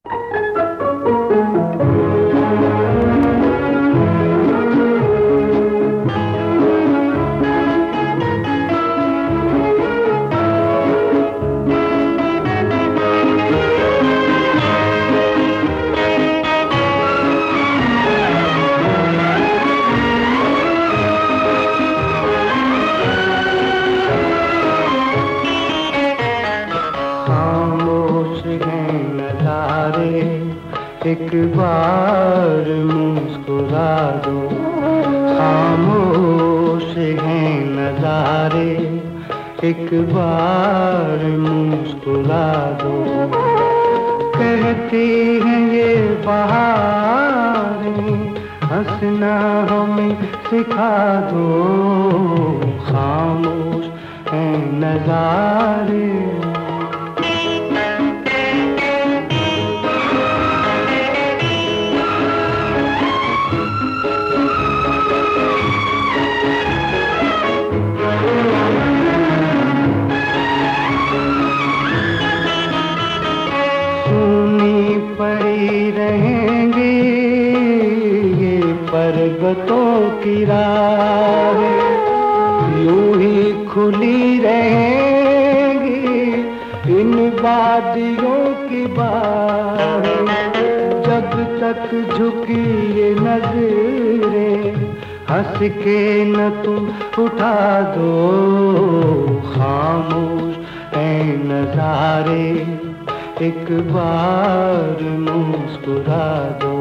एक बार मुस्कुरा दो, खामोश हैं नजारे, एक बार मुस्कुरा दो। कहती हैं ये बहारें, हंसना हमें सिखा दो, खामोश हैं नजारे। पड़ी रहेंगी ये पर्वतों की राहें, यूं ही खुली रहेंगी इन वादियों की बाहें। जब तक झुकी ये नजरें, हंस के न तुम उठा दो, खामोश हैं नजारे, एक बार मुस्कुरा दो।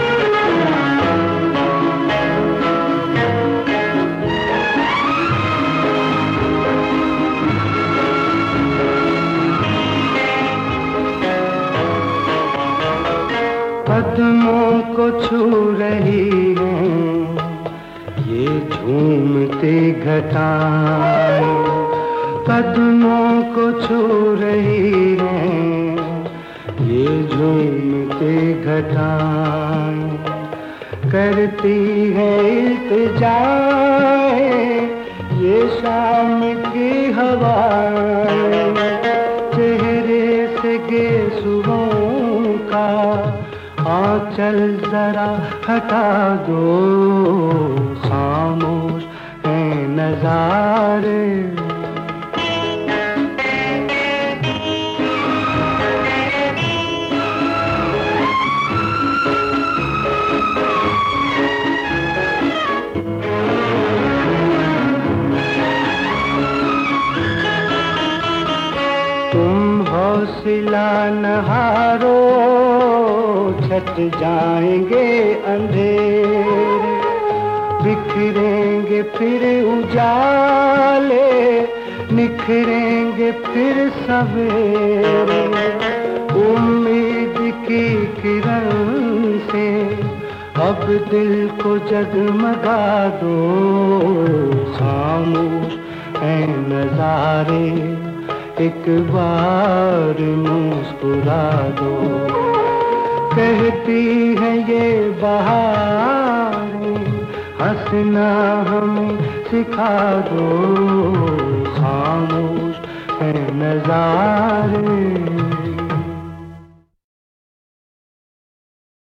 कदमों को छू रही हैं ये झूमते घटाएं, कदमों को छू रही हैं ये झूमते घटाएं। करती है इल्तिजाएं ये शाम की हवाएं, चेहरे से गेसुरों का आंचल जरा हटा दो, खामोश हैं नजारे। तुम हौसला न हारो, छट जाएंगे अंधेरे, बिखरेंगे फिर उजाले, निखरेंगे फिर सवेरे। उम्मीद की किरण से अब दिल को जगमगा दो, खामोश हैं नजारे, एक बार मुस्कुरा दो। कहती है ये बहारें, हंसना हमें सिखा दो, खामोश हैं नजारे।